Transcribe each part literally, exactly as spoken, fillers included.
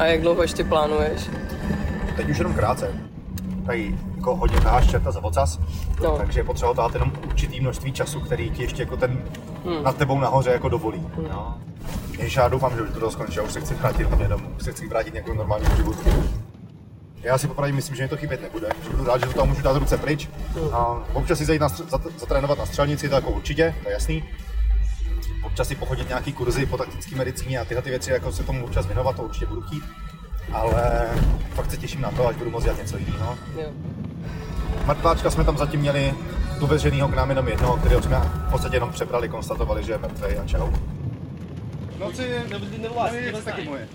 A jak dlouho ještě plánuješ? Teď už jenom krátce. Tady jako hodně taháš čerta za ocas, no. Takže je potřeba tahat jenom určitý množství času, který ti ještě jako ten hmm. nad tebou nahoře jako dovolí. Hmm. No. Ježiš, já doufám, že už to skončí, já už se chci vrátit domů, už se chci vrátit nějakou normální životu. Já si popravdě myslím, že mi to chybět nebude, že budu rád, že do toho můžu dát ruce pryč. Hmm. A občas si zajít na, zatrénovat na střelnici, to jako určitě, to je jasný. Občas si pochodit nějaký kurzy po taktické medicíně a tyhle ty věci, jako se tomu občas věnovat, to určitě budu chtít. Ale fakt se těším na to, až budu moct dělat něco jiného. Mrtváčka jsme tam zatím měli doveženýho k nám jenom jednoho, kterého jsme v podstatě jenom přebrali, konstatovali, že je mrtvej a čau. No ty nevoláš, to taky moje.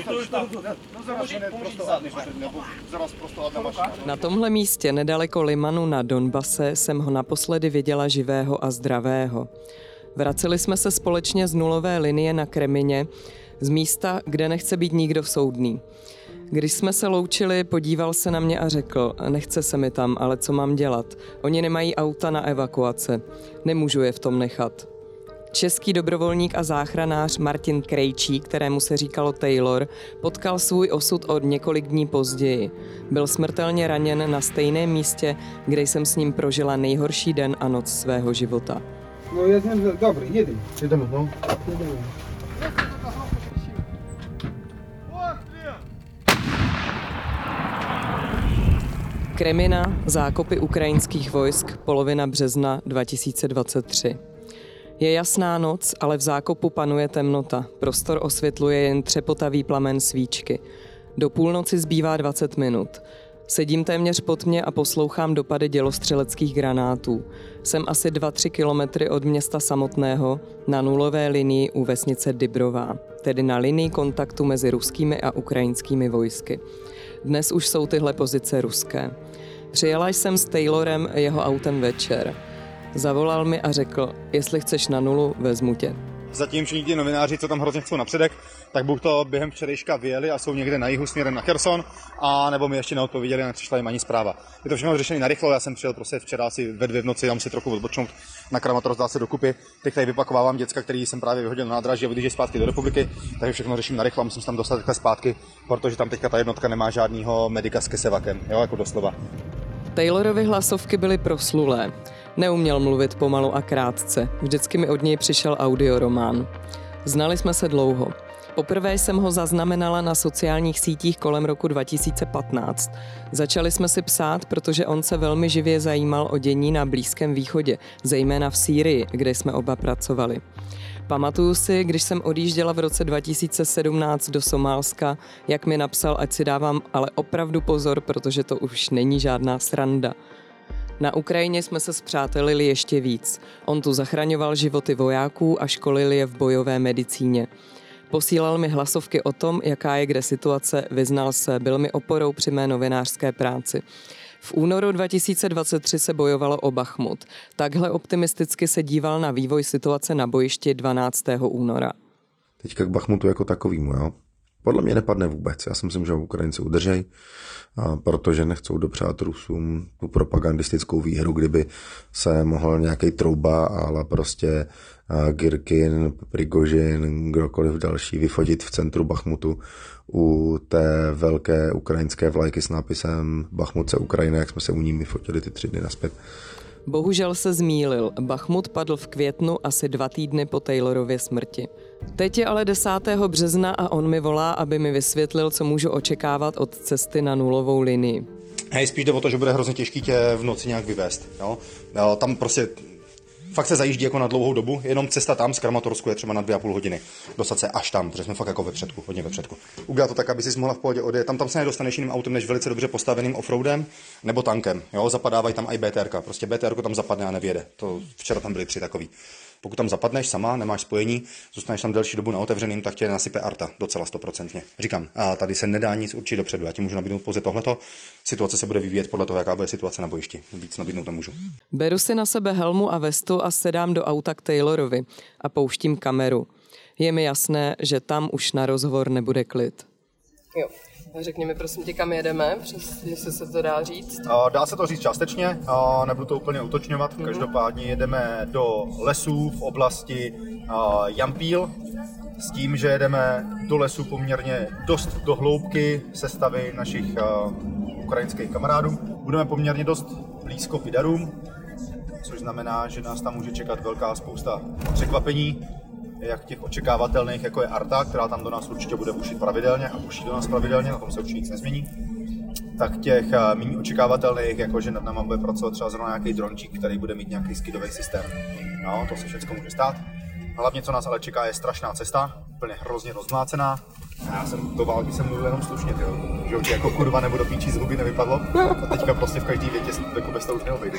Na tomhle místě nedaleko Limanu na Donbase jsem ho naposledy viděla živého a zdravého. Vraceli jsme se společně z nulové linie na Kremině, z místa, kde nechce být nikdo soudný. Když jsme se loučili, podíval se na mě a řekl, nechce se mi tam, ale co mám dělat? Oni nemají auta na evakuace. Nemůžu je v tom nechat. Český dobrovolník a záchranář Martin Krejčí, kterému se říkalo Taylor, potkal svůj osud o několik dní později. Byl smrtelně raněn na stejném místě, kde jsem s ním prožila nejhorší den a noc svého života. No jedeme, dobrý, jedeme. Jedeme, no. Jedeme. Kremina, zákopy ukrajinských vojsk, polovina března dva tisíce dvacet tři. Je jasná noc, ale v zákopu panuje temnota. Prostor osvětluje jen třepotavý plamen svíčky. Do půlnoci zbývá dvacet minut. Sedím téměř pod mě a poslouchám dopady dělostřeleckých granátů. Jsem asi dva tři kilometry od města samotného, na nulové linii u vesnice Dybrová, tedy na linii kontaktu mezi ruskými a ukrajinskými vojsky. Dnes už jsou tyhle pozice ruské. Přijela jsem s Taylorem jeho autem večer. Zavolal mi a řekl, jestli chceš na nulu, vezmu tě. Zatím všichni ti novináři, co tam hrozně chcou na předek, tak buď to během včerejška vyjeli a jsou někde na jihu směrem na Kherson, a nebo mi ještě neodpověděli a nepřišla jim ani zpráva. Je to všechno řešené narychlo, já jsem přijel prostě včera asi ve dvě v noci, tam si trochu odbočnout na Kramatorsk, dát se dokupy. Teď tady vypakovávám děcka, který jsem právě vyhodil na nádraží a odjíždějí zpátky do republiky, takže všechno řeším narychlo a musím se tam dostat takhle zpátky, protože tam teďka ta jednotka nemá žádného medika s kesevakem, jo, jako doslova. Taylorovy hlasovky byly proslulé. Neuměl mluvit pomalu a krátce. Vždycky mi od něj přišel audioromán. Znali jsme se dlouho. Poprvé jsem ho zaznamenala na sociálních sítích kolem roku dva tisíce patnáct. Začali jsme si psát, protože on se velmi živě zajímal o dění na Blízkém východě, zejména v Sýrii, kde jsme oba pracovali. Pamatuju si, když jsem odjížděla v roce dva tisíce sedmnáct do Somálska, jak mi napsal, ať si dávám ale opravdu pozor, protože to už není žádná sranda. Na Ukrajině jsme se spřátelili ještě víc. On tu zachraňoval životy vojáků a školil je v bojové medicíně. Posílal mi hlasovky o tom, jaká je kde situace, vyznal se, byl mi oporou při mé novinářské práci. V únoru dva tisíce dvacet tři se bojovalo o Bachmut. Takhle optimisticky se díval na vývoj situace na bojišti dvanáctého února. Teďka k Bachmutu jako takovýmu, jo. Podle mě nepadne vůbec. Já si myslím, že Ukrajinci udržej, protože nechcou dopřát Rusům tu propagandistickou výhru, kdyby se mohl nějaký trouba, ale prostě Girkin, Prigožin, kdokoliv další vyfotit v centru Bachmutu u té velké ukrajinské vlajky s nápisem Bachmut se Ukrajina, jak jsme se u ní my fotili ty tři dny nazpět. Bohužel se zmýlil. Bachmut padl v květnu asi dva týdny po Taylorově smrti. Teď je ale desátého března a on mi volá, aby mi vysvětlil, co můžu očekávat od cesty na nulovou linii. Hej, spíš jde o to, že bude hrozně těžký tě v noci nějak vyvést. Jo? Jo, tam prostě fakt se zajíždí jako na dlouhou dobu, jenom cesta tam z Kramatorsku je třeba na dvě a půl hodiny. Dostat se až tam, protože jsme fakt jako ve předku, hodně ve předku. Udělat to tak, aby si mohla v pohodě odjet. Tam, tam se nedostaneš jiným autem než velice dobře postaveným offroadem nebo tankem. Jo? Zapadávají tam i BTRka. Prostě BTRko tam zapadne a nevyjede. To včera tam byly tři takový. Pokud tam zapadneš sama, nemáš spojení, zůstaneš tam delší dobu na otevřeným, tak tě nasype arta docela stoprocentně. Říkám, a tady se nedá nic určit dopředu. Já ti můžu nabídnout pouze tohleto. Situace se bude vyvíjet podle toho, jaká bude situace na bojišti. Víc nabídnout nemůžu. Beru si na sebe helmu a vestu a sedám do auta k Taylorovi a pouštím kameru. Je mi jasné, že tam už na rozhovor nebude klid. Jo. Řekni mi prosím tě, kam jedeme, přes, jestli se to dá říct. Dá se to říct částečně, nebudu to úplně utočňovat. Mm-hmm. Každopádně jedeme do lesů v oblasti Jampíl. s tím, že jedeme do lesu poměrně dost do hloubky sestavy našich uh, ukrajinských kamarádů. Budeme poměrně dost blízko Pidarům, což znamená, že nás tam může čekat velká spousta překvapení, jak těch očekávatelných, jako je Arta, která tam do nás určitě bude bušit pravidelně a buší do nás pravidelně, na tom se určitě nic nezmění. Tak těch uh, méně očekávatelných, jako že nad náma bude pracovat třeba zrovna nějaký drončík, který bude mít nějaký skidový systém. No, to se všechno může stát. Hlavně, co nás ale čeká, je strašná cesta, úplně hrozně rozmlácená. A já jsem do války jsem mluvil jenom slušně, tyjo. Že už jako kurva nebo do píčí z huby nevypadlo. A teďka prostě v každý větě jako bez toho už neobejde.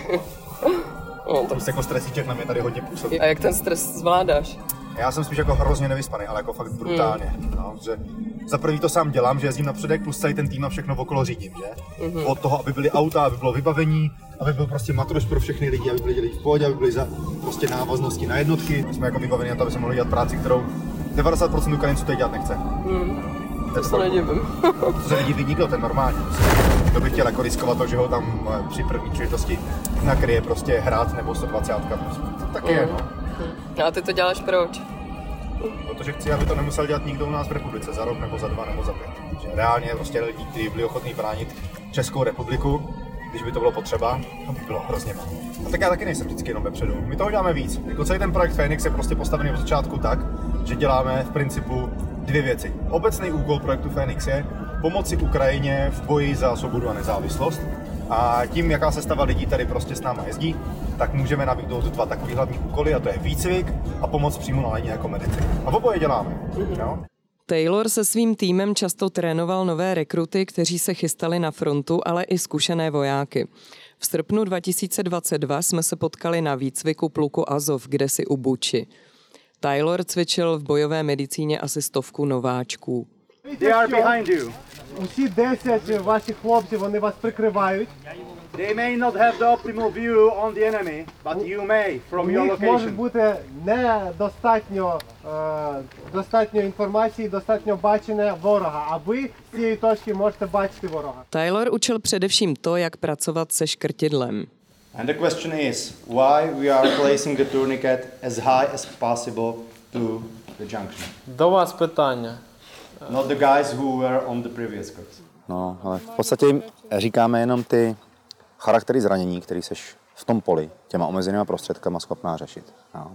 No, to prostě jako stresíček na mě tady hodně působí. A jak ten stres zvládáš? Já jsem spíš jako hrozně nevyspaný, ale jako fakt brutálně. Mm. No, že za prvý to sám dělám, že jezdím na předek, plus celý ten tým a všechno okolo řídím, že? Mm-hmm. Od toho, aby byly auta, aby bylo vybavení, aby byl prostě matroš pro všechny lidi, aby byli dělí v pohodě, aby byly za prostě návaznosti na jednotky. My jsme jako vybavení na to, aby jsme mohli dělat práci, kterou devadesát procent Ukrajinců teď dělat nechce. Mm. To se nedivím. To se nedivím nikdo, ten normální. Kdo by chtěl jako riskovat to, že ho tam při první příležitosti nakryje prostě hrát nebo sto dvacet. Tak je, no. No a ty to děláš proč? Protože chci, aby to nemusel dělat nikdo u nás v republice za rok nebo za dva nebo za pět. Že reálně prostě lidi, kteří byli ochotní bránit Českou republiku, když by to bylo potřeba, to by bylo hrozně málo. A tak já taky nejsem vždycky jenom vepředu. My toho děláme víc. Jako celý ten projekt Fénix je prostě postavený od začátku tak, že děláme v principu dvě věci. Obecný úkol projektu Fénix je pomoci Ukrajině v boji za svobodu a nezávislost. A tím, jaká sestava lidí tady prostě s náma jezdí, tak můžeme nabídnout dva takový hlavní úkoly, a to je výcvik a pomoc přímo na léně jako medici. A oboje děláme. No? Taylor se svým týmem často trénoval nové rekruty, kteří se chystali na frontu, ale i zkušené vojáky. V srpnu dva tisíce dvacet dva jsme se potkali na výcviku pluku Azov, kdesi u Buči. Taylor cvičil v bojové medicíně asi stovku nováčků. They are behind you. Усі десять ваших хлопців, вони вас прикривають. They may not have the optimal view on the enemy, but you may У from your них може location. бути недостатньо е, достатньо інформації, достатньо бачення ворога, а ви з цієї точки можете бачити ворога. Taylor učil především to, jak pracovat se škrtidlem. And the question is, why we are placing the tourniquet as high as possible to the junction? До вас питання. Not the guys who were on the previous course. No, ale v podstatě říkáme jenom ty charaktery zranění, který seš v tom poli těma omezenýma prostředkama schopná řešit. No.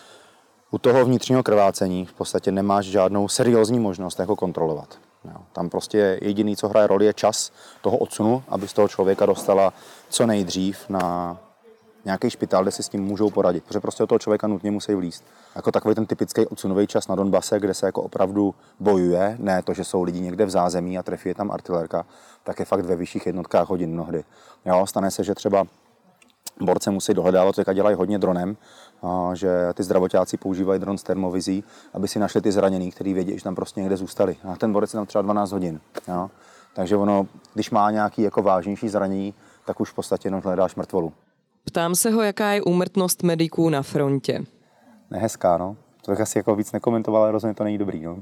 U toho vnitřního krvácení v podstatě nemáš žádnou seriózní možnost jako kontrolovat. Jo. Tam prostě jediný, co hraje roli, je čas toho odsunu, aby z toho člověka dostala co nejdřív na nějaký špitál, kde si s tím můžou poradit, protože prostě od toho člověka nutně musí vlízt. Jako takový ten typický odsunový čas na Donbase, kde se jako opravdu bojuje, ne to, že jsou lidi někde v zázemí a trefí je tam artilérka, tak je fakt ve vyšších jednotkách hodin mnohdy. Jo, stane se, že třeba borce musí dohledávat, teďka dělají hodně dronem, a že ty zdravotáci používají dron s termovizí, aby si našli ty zraněný, který vědí, že tam prostě někde zůstali. A ten borec je tam třeba dvanáct hodin. Jo. Takže ono, když má nějaký jako vážnější zranění, tak už v podstatě jenom hledáš mrtvolu. Ptám se ho, jaká je úmrtnost mediků na frontě. Nehezká, no. To bych asi jako víc nekomentoval, ale rozhodně to není dobrý, no.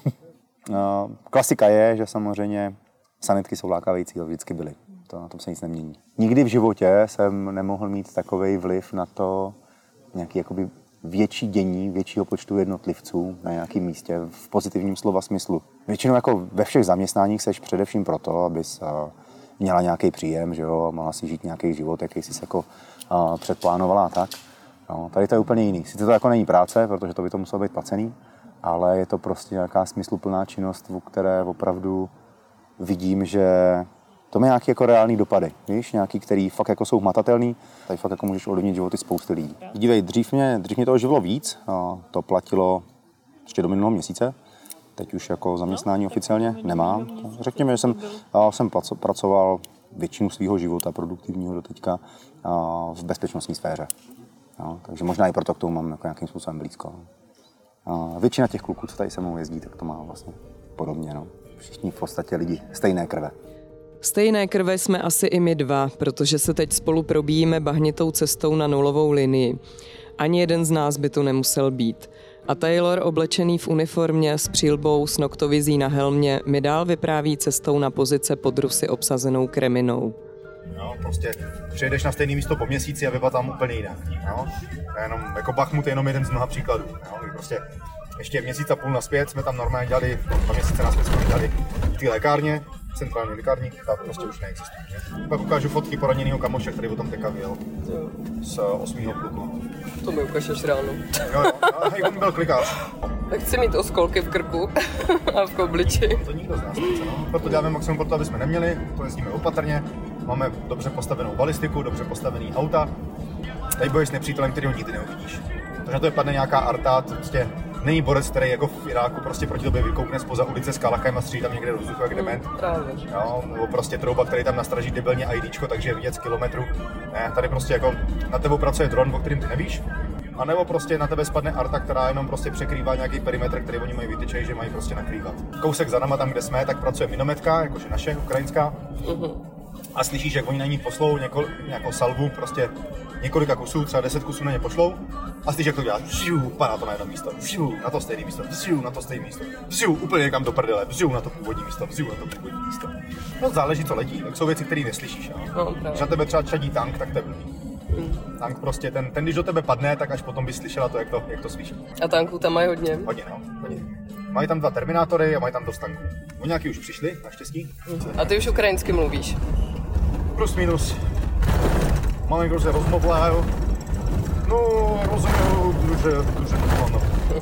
No, klasika je, že samozřejmě sanitky jsou lákavějící, vždycky byly. To, na tom se nic nemění. Nikdy v životě jsem nemohl mít takovej vliv na to nějaký jakoby větší dění, většího počtu jednotlivců na nějakém místě v pozitivním slova smyslu. Většinou jako ve všech zaměstnáních seš především proto, abys měla nějaký příjem, že jo, mohla si žít nějaký život, jaký jsi jako uh, předplánovala a tak. No, tady to je úplně jiný. Sice to jako není práce, protože to by to muselo být placený, ale je to prostě nějaká smysluplná činnost, u které opravdu vidím, že to má nějaké jako reální dopady, víš, nějaký, který fakt jako jsou hmatatelný, tady fakt jako můžeš ovlivnit životy spousty lidí. Dívej, dřív mě, dřív mě toho živilo víc, a to platilo ještě do minulého měsíce. Teď už jako zaměstnání oficiálně nemám. Řekněme, že jsem, jsem pracoval většinu svého života produktivního doteďka v bezpečnostní sféře. No, takže možná i proto k tomu mám jako nějakým způsobem blízko. A většina těch kluků, co tady se mnou jezdí, tak to má vlastně podobně. No. Všichni v podstatě lidi stejné krve. Stejné krve jsme asi i my dva, protože se teď spolu probíjíme bahnitou cestou na nulovou linii. Ani jeden z nás by tu nemusel být. A Taylor, oblečený v uniformě s přílbou s noktovizí na helmě, mi dál vypráví cestou na pozice pod Rusy obsazenou Kreminou. No, prostě přijedeš na stejné místo po měsíci a vypadá tam úplně jinak. No? Jenom, jako Bachmut je jenom jeden z mnoha příkladů. No? Prostě ještě měsíc a půl naspět jsme tam normálně dělali, no, dva měsíce naspět jsme dělali v té lékárně, centrální lékární, ta prostě už neexistuje. Pak ukážu fotky poraněného kamoše, který o tom teďka vyjel z osmého pluku. To mi ukážeš ráno. Jo, jo, a hej, on byl klikář. Tak chci mít oskolky v krku a v kobliči. To nikdo z nás nechce, no. Proto děláme maximum pro to, aby jsme neměli, to jezdíme opatrně. Máme dobře postavenou balistiku, dobře postavený auta. Tady bojuješ s nepřítelem, který ho nikdy neuvidíš. Takže to je padne nějaká arta, to prostě není borec, který jako v Iráku prostě proti tobě vykoukne spoza ulice s kalachem a střílí tam někde do vzduchu jak dement. Jo, nebo prostě trouba, který tam nastraží debilně IDčko, takže je vidět z kilometru. Ne, tady prostě jako na tebou pracuje dron, o kterým ty nevíš. A nebo prostě na tebe spadne arta, která jenom prostě překrývá nějaký perimetr, který oni mají vytyčej, že mají prostě nakrývat. Kousek za náma, tam kde jsme, tak pracuje minometka, jakože naše, ukrajinská. A slyšíš, jak oni na ní poslou něko, nějakou salvu, prostě několika kusů, třeba deset kusů na ně pošlou. A slyšíš, jak to dělá, vžiu, padá to na jedno místo, vžiu, na to stejné místo, vžiu, na to stejné místo, vžiu, úplně někam do prdele, vžiu, na to původní místo, vžiu, na to původní místo. No záleží, co letí, tak jsou věci, které neslyšíš. No, když na tebe třeba čadí tank, tak to je blbý. Hmm. Tank prostě, ten, ten když do tebe padne, tak až potom bys slyšela to, jak to, jak to slyší. A tanků tam mají hodně? Hodně, no, hodně. Mají tam dva terminátory a mají tam dost tanků. Oni nějaký už přišli, naštěstí. Hmm. A ty už ukrajinsky mluvíš? Plus minus. Malinko se rozmовляю. No, rozumію дуже, дуже погано.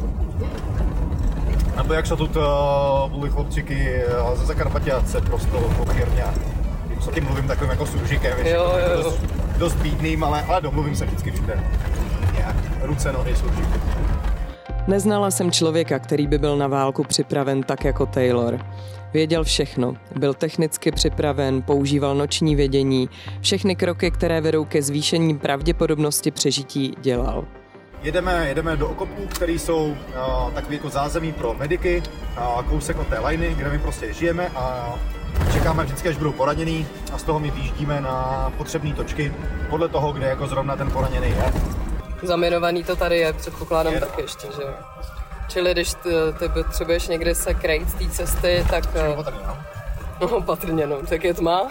Або якщо тут uh, були хлопчики ze Zakarpatia, це просто херня. S tím mluvím takovým jako služikem, jo, jo, jo. Dost, dost bídným, ale, ale domluvím se vždycky všude. Nějak ruce, nohy, služík. Neznala jsem člověka, který by byl na válku připraven tak jako Taylor. Věděl všechno, byl technicky připraven, používal noční vědění, všechny kroky, které vedou ke zvýšení pravděpodobnosti přežití, dělal. Jedeme, jedeme do okopů, které jsou uh, takový jako zázemí pro mediky, uh, kousek od té lajny, kde my prostě žijeme a čekáme vždycky, až budou poraněný a z toho my vyjíždíme na potřebné točky podle toho, kde jako zrovna ten poraněný je. Zaminovaný to tady je, předpokládám, je, tak ještě, že jo. Čili když ty, ty potřebuješ někde se krejt z té cesty, tak... Opatrně, no. No, opatrně, no. Tak je tma.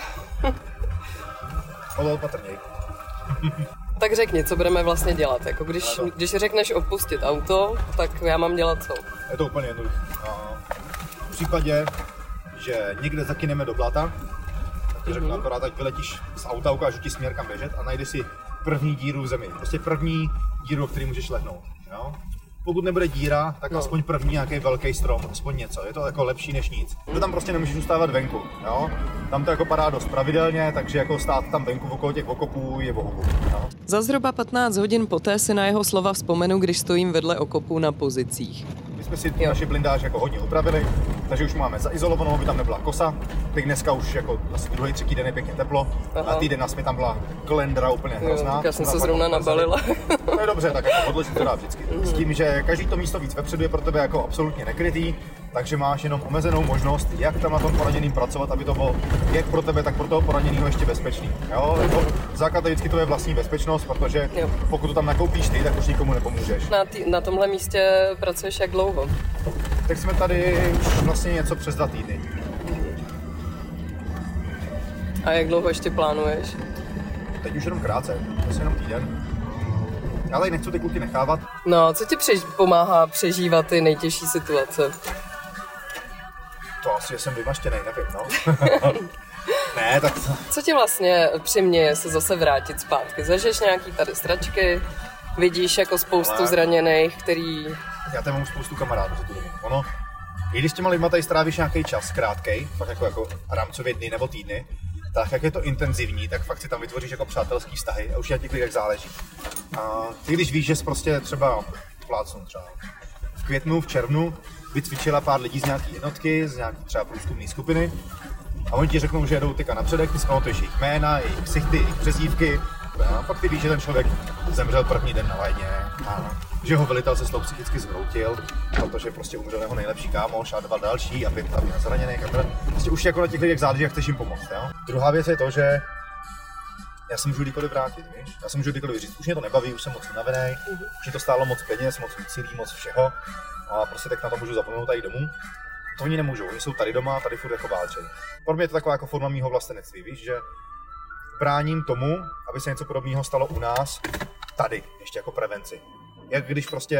Ale opatrněj. Tak řekni, co budeme vlastně dělat. Jako když, když řekneš opustit auto, tak já mám dělat co? Je to úplně jednoduché. V případě, že někde zakyneme do blata, tak ti řeknu mm-hmm. akorát, ať vyletíš z auta, ukážu ti směr, kam běžet a najdi si první díru v zemi. Prostě první díru, o který můžeš lehnout. Jo? Pokud nebude díra, tak no. aspoň první nějaký velký strom, aspoň něco. Je to jako lepší než nic. To tam prostě nemůžeš zůstávat venku. Jo? Tam to jako padá dost pravidelně, takže jako stát tam venku okolo těch okopů je bohu. Jo? Za zhruba patnáct hodin poté si na jeho slova vzpomenu, když stojím vedle okopů na pozicích. My jsme si tu naši blindáž jako hodně upravili, takže už máme zaizolovanou, aby tam nebyla kosa. Teď dneska už jako asi druhý, třetí den je pěkně teplo. Aha. A týden nás mi tam byla klendra úplně hrozná. Jo, já jsem se zrovna nabalila. To je dobře, tak jako odložit to dá vždycky. Mm. S tím, že každý to místo víc vepředu je pro tebe jako absolutně nekrytý, takže máš jenom omezenou možnost, jak tam na tom poraněným pracovat, aby to bylo jak pro tebe, tak pro toho poraněného ještě bezpečný. Jo? Jako základ je vždycky to je vlastní bezpečnost, protože jo. pokud to tam nakoupíš ty, tak už nikomu nepomůžeš. Na, tý, na tomhle místě pracuješ jak dlouho? Tak jsme tady už vlastně něco přes dva týdny. A jak dlouho ještě plánuješ? Teď už jenom krátce, asi jenom týden. Já tady nechci ty kluky nechávat. No, co ti přež- pomáhá přežívat ty nejtěžší situace? To asi jsem vymaštěnej, nevím, no. Ne, tak to... Co ti vlastně přiměje se zase vrátit zpátky? Zažiješ nějaký tady stračky, vidíš jako spoustu ale... zraněných, který... Já tady mám spoustu kamarádů za tu dobu. Ono, i když s těma lidma tady strávíš nějaký čas, krátkej, fakt jako, jako rámcově dny nebo týdny, tak jak je to intenzivní, tak fakt si tam vytvoříš jako přátelský vztahy a už na těch lidech záleží. A ty když víš, že jsi prostě třeba plácnu třeba v květnu, v červnu vycvičila pár lidí z nějaký jednotky, z nějaký třeba průzkumné skupiny a oni ti řeknou, že jedou tyka na předek, ty zpamatuješ jejich jména, jejich ksichty, jejich přezdívky a pak ty víš, že ten člověk zemřel první den na lajně a že ho velitel se slou psychicky zvroutil, protože prostě umřel jeho nejlepší kámoš a dva další a pět tam zraněných a teda. Prostě už jako na těch lidech záleží, jak chceš jim pomoct. Jo? Druhá věc je to, že já se můžu kdykoliv vrátit, víš? Já se můžu kdykoliv říct, už mě to nebaví, už jsem moc unavený, už mě to stálo moc peněz, moc úsilí, moc všeho a prostě tak na to můžu zapomenout tady domů. To oni nemůžou, oni jsou tady doma, tady furt jako válčej. Pro mě je to taková jako forma mýho vlastenectví, víš, že bráním tomu, aby se něco podobného stalo u nás, tady, ještě jako prevenci. Jak když prostě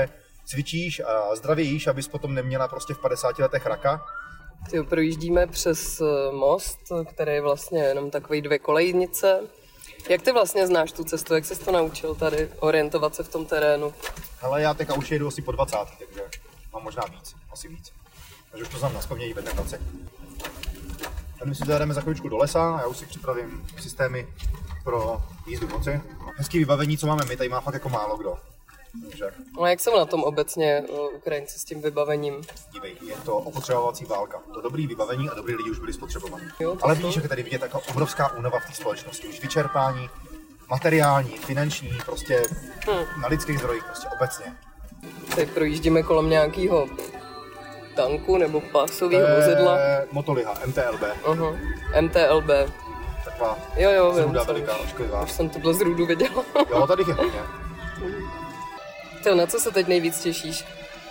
cvičíš a zdravě jíš, abys potom neměla prostě v padesáti letech raka. Tyjo, projíždíme přes most, který je vlastně jenom takový dvě kolejnice. Jak ty vlastně znáš tu cestu, jak jsi to naučil tady orientovat se v tom terénu? Hele, já teďka už jedu asi po dvacátý, takže mám možná víc, asi víc. Takže už to znám naspevně i ve dnekace. Tady my si zajedeme za chvíličku do lesa, já už si připravím systémy pro jízdu v noci. Hezký vybavení, co máme my, tady má fakt jako málo kdo. Takže... No a jak jsou na tom obecně Ukrajinci s tím vybavením? Dívej, je to opotřebovací válka. To dobrý vybavení a dobrý lidi už byli spotřebovaní. Jo, ale vidíš, jak je tady vidět taková obrovská únava v té společnosti. Už vyčerpání, materiální, finanční, prostě hmm. na lidských zdrojích, prostě obecně. Teď projíždíme kolem nějakého tanku nebo pásového vozidla. Motoliha, M T L B. Aha, M T L B. Taková jo, jo, zruda veliká, ošklivá. Už jsem tuhle zrudu viděla. Jo, tady je hodně. Ty, na co se teď nejvíc těšíš?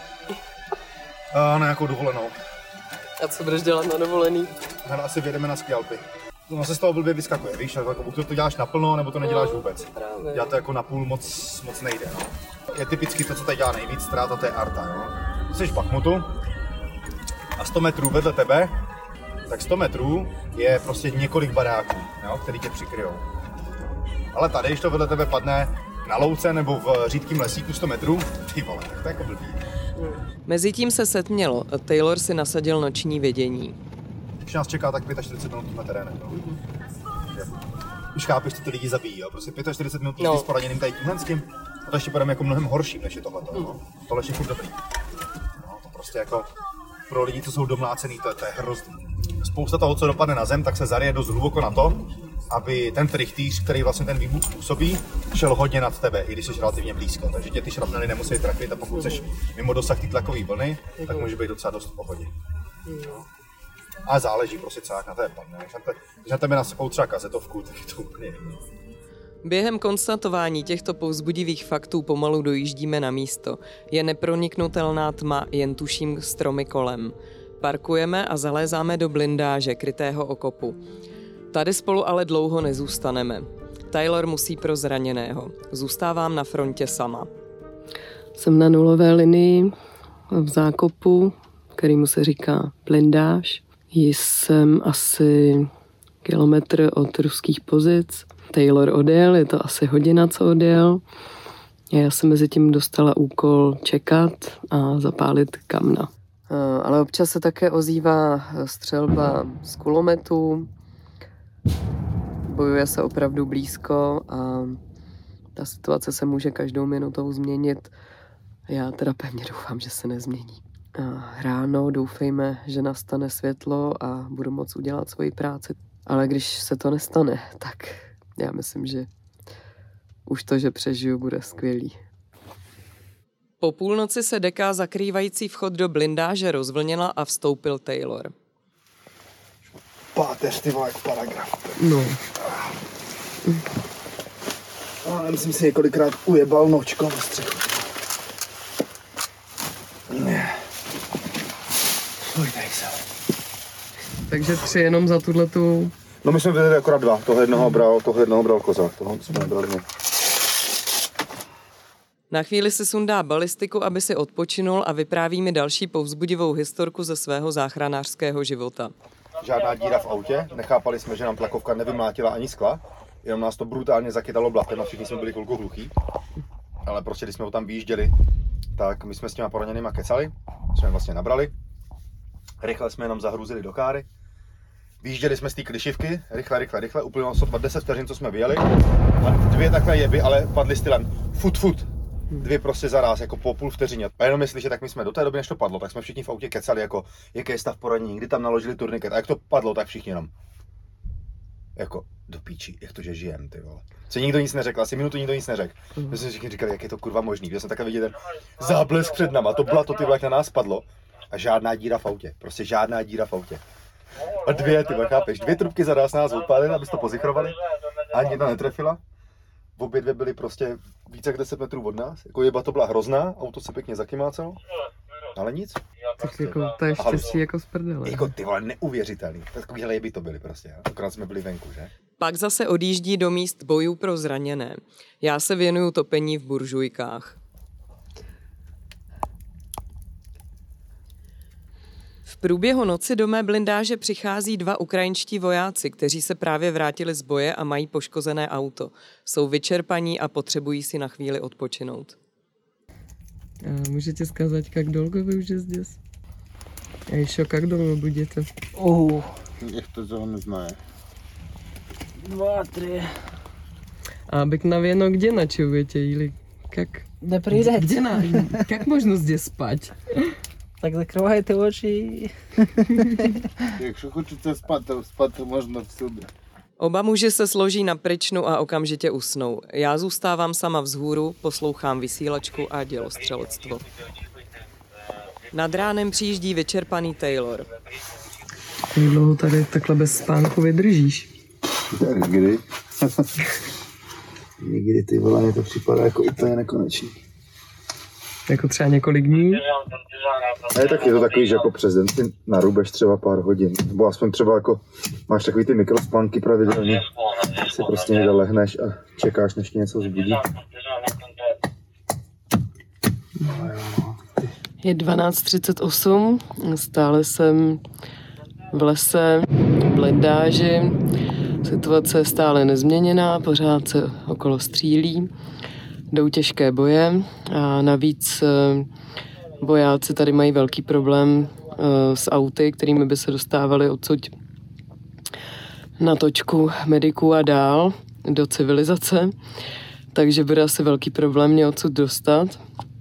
A na nějakou dovolenou. A co budeš dělat na dovolený? Hele, asi vyjedeme na ski Alpy. No se z toho blbě vyskakuje, víš, jako buď to děláš naplno, nebo to neděláš no, vůbec. Právě. Já to jako napůl moc, moc nejde, no. Je typicky to, co tady dělá nejvíc ztráta, to je arta, no. Jsi v Bachmutu a sto metrů vedle tebe, tak sto metrů je prostě několik baráků, jo, který tě přikryjou. Ale tady, když to vedle tebe padne na louce nebo v řídkým lesíku sto metrů, ty vole, tak to je jako blbý. Mezitím se setmělo a Taylor si nasadil noční vidění. Už nás čeká tak čtyřicet pět minut tímhle terénem, no. Už chápeš, co ty lidi zabíjí, jo? Prostě čtyřicet pět minut no. s poraněným tady tímhle s tím, a to ještě půjdeme jako mnohem horším, než je tohleto, no. Tohle ještě furt dobrý. No, to prostě jako pro lidi, co jsou domlácený, to, to je hrozný. Spousta toho, co dopadne na zem, tak se zarije dost hluboko na to, aby ten trichtýř, který vlastně ten výbuch způsobí, šel hodně nad tebe, i když jsi relativně blízko. Takže tě ty šrapnely nemusí trafit a pokud jsi mimo dosah té tlakové vlny, tak může být docela dost v pohodě. No. A záleží prostě, co jak na tebe padne. Když na tebe nasypou třeba kazetovku, tak je to úplně jiný. Během konstatování těchto povzbudivých faktů pomalu dojíždíme na místo. Je neproniknutelná tma, jen tuším stromy kolem. Parkujeme a zalézáme do blindáže krytého okopu. Tady spolu ale dlouho nezůstaneme. Taylor musí pro zraněného. Zůstávám na frontě sama. Jsem na nulové linii v zákopu, kterýmu se říká blindáž. Jsem asi kilometr od ruských pozic. Taylor odjel, je to asi hodina, co odjel. Já jsem mezi tím dostala úkol čekat a zapálit kamna. Ale občas se také ozývá střelba z kulometů. Bojuje se opravdu blízko a ta situace se může každou minutou změnit. Já teda pevně doufám, že se nezmění. A ráno doufejme, že nastane světlo a budu moct udělat svoji práci. Ale když se to nestane, tak já myslím, že už to, že přežiju, bude skvělý. Po půlnoci se deka zakrývající vchod do blindáže rozvlnila a vstoupil Taylor. Páteř, ty vole, jak paragraf. No. A já jsem si několikrát ujebal nočko na střechu. Takže tři jenom za tuhletu... No my jsme byli akorát dva, toho jednoho bral, toho jednoho bral kozák, toho jsme nebrali. Na chvíli si sundá balistiku, aby si odpočinul a vypráví mi další povzbudivou historku ze svého záchranářského života. Žádná díra v autě, nechápali jsme, že nám tlakovka nevymlátila ani skla, jenom nás to brutálně zakytalo blatem a všichni jsme byli chvilku hluchý. Ale prostě, když jsme ho tam vyjížděli, tak my jsme s těma poraněnýma kecali, jsme vlastně nabrali, rychle jsme jenom zahruzili do káry, vyjížděli jsme z té klišivky, rychle, rychle, rychle, uplynulo sotva deset vteřin, co jsme vyjeli a dvě takové jeby, ale padly stylem fut, fut. Dvě prostě zaráz, jako po půl vteřině. A jenom jestli, že tak my jsme do té doby, než to padlo, tak jsme všichni v autě kecali, jako jaký je stav poranění, kdy tam naložili turniket. A jak to padlo, tak všichni jenom jako do píči, jak to, že žijem, ty vole. Co nikdo nic neřekl, asi minutu nikdo nic neřekl. My jsme všichni říkali, jak je to kurva možný. Já jsem takhle viděl ten záblesk před náma, to blato, ty vole, jak na nás padlo. A žádná díra v autě, prostě žádná díra v autě. A dvě, ty vole, chápeš, dvě trubky zaráz nás odpálili, aby to pozichrovali. Ani to netrefila. Obě dvě byly prostě více jak deset metrů od nás. Jako jeba to byla hrozná, auto se pěkně zakymácelo, ale nic. Tak jako, to je štěstí jako z prdele. Jako ty vole, neuvěřitelný. Takovýhle jeby to byly prostě, akorát jsme byli venku, že? Pak zase odjíždí do míst bojů pro zraněné. Já se věnuju topení v buržujkách. průběhu noci do mé blindáže přichází dva ukrajinští vojáci, kteří se právě vrátili z boje a mají poškozené auto. Jsou vyčerpaní a potřebují si na chvíli odpočinout. A můžete сказать, как долго вы уже здесь? A ještě jak dlouho budete? Oh, Ніхто цього не знає. dva, tři. A обыкновенно где ночуете или как? Де прийдете? Где на... Как можно здесь спать? Так закривайте очі. Якщо хочеться спати, спати можна всюди. Oba muži se složí na pryčnu a okamžitě usnou. Já zůstávám sama vzhůru, poslouchám vysílačku a dělostřelectvo. Nad ránem přijíždí vyčerpaný Taylor. Jak dlouho tady takhle bez spánku vydržíš? Kdy? Někdy ty vole, mě to připadá jako úplně nekonečný. Jako třeba několik dní? Ne, tak je to takový, že jako přes den si narubeš třeba pár hodin. Nebo aspoň třeba jako máš takový ty mikrospánky pravidelně. Si prostě někde lehneš a čekáš, než tě něco zbudí. Je dvanáct třicet osm, stále jsem v lese, v blindáži. Situace je stále nezměněná, pořád se okolo střílí. Jdou těžké boje a navíc vojáci tady mají velký problém s auty, kterými by se dostávali odsud na točku mediků a dál do civilizace. Takže bude asi velký problém mě odsud dostat.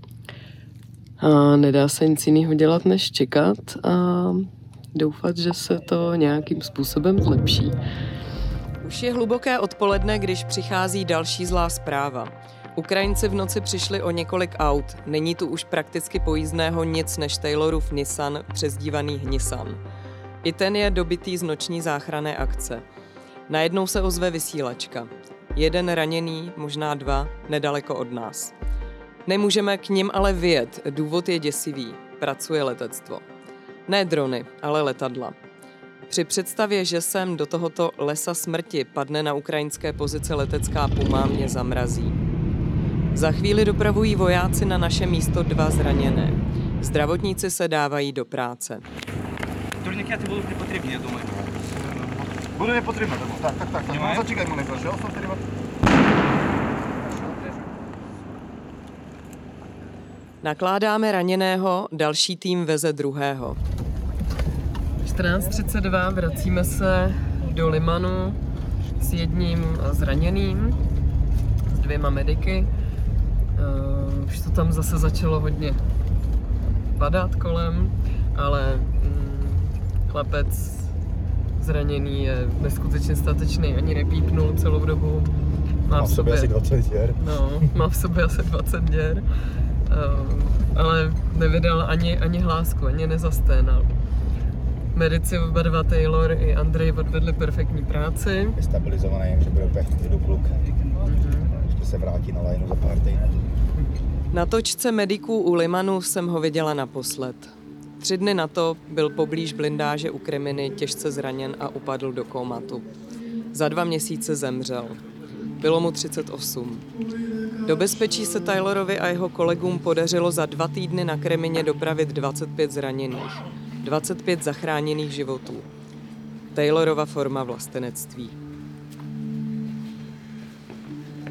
A nedá se nic jiného dělat, než čekat a doufat, že se to nějakým způsobem zlepší. Už je hluboké odpoledne, když přichází další zlá zpráva. Ukrajinci v noci přišli o několik aut. Není tu už prakticky pojízdného nic než Taylorův Nissan, přezdívaný Hnisan. I ten je dobitý z noční záchranné akce. Najednou se ozve vysílačka. Jeden raněný, možná dva, nedaleko od nás. Nemůžeme k nim ale vyjet, důvod je děsivý. Pracuje letectvo. Ne drony, ale letadla. Při představě, že sem do tohoto lesa smrti padne na ukrajinské pozice letecká Puma, mě zamrazí. Za chvíli dopravují vojáci na naše místo dva zraněné. Zdravotníci se dávají do práce. Турнікети будуть не потрібні, я думаю. Буде не потрібно, так, так, так. Ну, зачекай мене, прошу, що треба? Nakládáme raněného, další tým veze druhého. čtrnáct třicet dva, vracíme se do Limanu s jedním zraněným, s dvěma mediky. Uh, už to tam zase začalo hodně padat kolem, ale mm, chlapec zraněný je neskutečně statečný, ani nepípnul celou dobu. Má, má v sobě asi dvacet děr. No, má v sobě asi dvacet děr. Uh, ale nevydal ani, ani hlásku, ani nezasténal. Medici oba dva, Taylor i Andrej, odvedli perfektní práci. Je stabilizovaný, že bude opět do kluk. Mm-hmm. Ještě se vrátí na lajnu za pár týdnů. Na točce mediků u Limanu jsem ho viděla naposled. Tři dny na to byl poblíž blindáže u Kreminy těžce zraněn a upadl do kómatu. Za dva měsíce zemřel. Bylo mu třicet osm. Do bezpečí se Taylorovi a jeho kolegům podařilo za dva týdny na Kremině dopravit dvacet pět zraněných, dvacet pět zachráněných životů. Taylorova forma vlastenectví.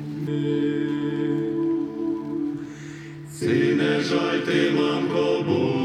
Си не жаль ти, мамко,